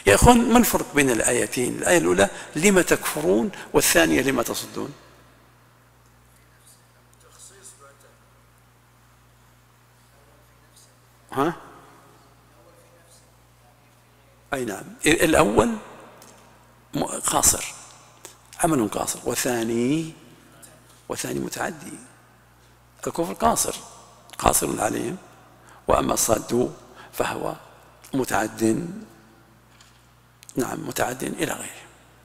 يا أخوان ما الفرق بين الآيتين؟ الآية الأولى لم تكفرون، والثانية لم تصدون. ها؟ أي نعم، الأول قاصر، عمل قاصر، والثاني متعدي. الكفر قاصر عليهم، وأما الصد فهو متعد، نعم، متعد إلى غيره.